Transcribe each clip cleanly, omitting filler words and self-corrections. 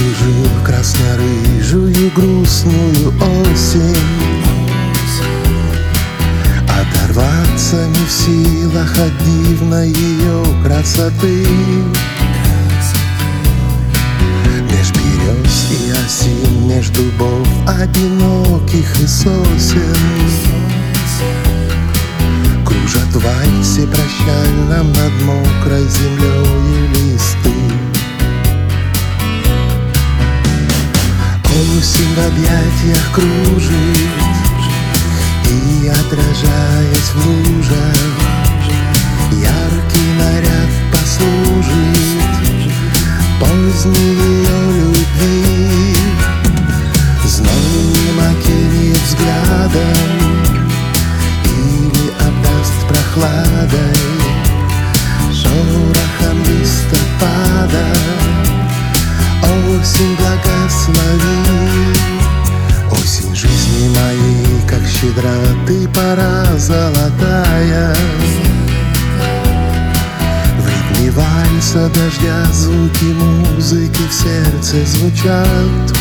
Кружил красно-рыжую грустную осень. Оторваться не в силах от дивной ее красоты. Меж берез и осин, меж дубов одиноких и сосен кружат в вальсе прощальном над мокрой землей листы. Осень в объятиях кружит и, отражаясь в лужах, яркий наряд послужит поздней ее любви. Зной макинет взглядом или обдаст прохладой, шорохом листопада. Осень, благослови, осень жизни моей, как щедра ты, пора золотая. В ритме вальса дождя звуки музыки в сердце звучат.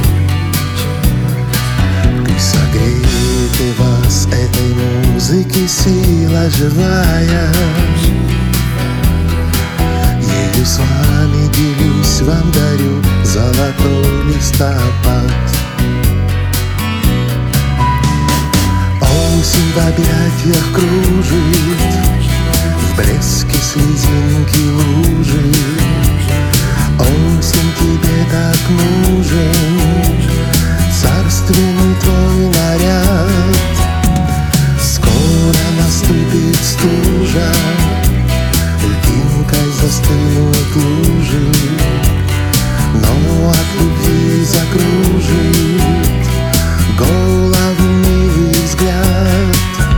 Пусть согреет и вас этой музыки сила живая. Ею с вами делюсь, вам дарю золотой листопад. Осень в объятиях кружит, в блеске слезинки лужи. Осень, тебе так нужен царственный твой наряд. Скоро наступит стужа, льдинкой застынут лужи, но от любви закружит голову милый взгляд.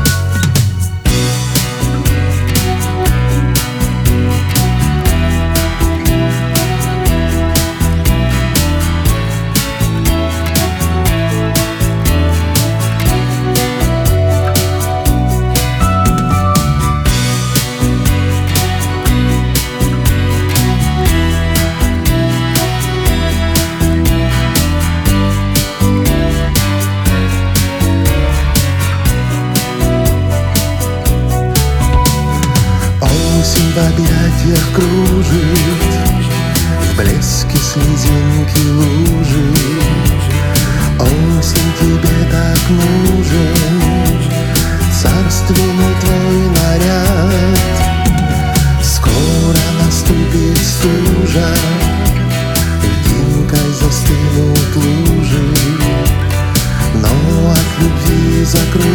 Осень в объятиях кружит, в блеске слезинки лужи. Осень, тебе так нужен царственный твой наряд. Скоро наступит стужа, льдинкой застынут лужи, но от любви закружит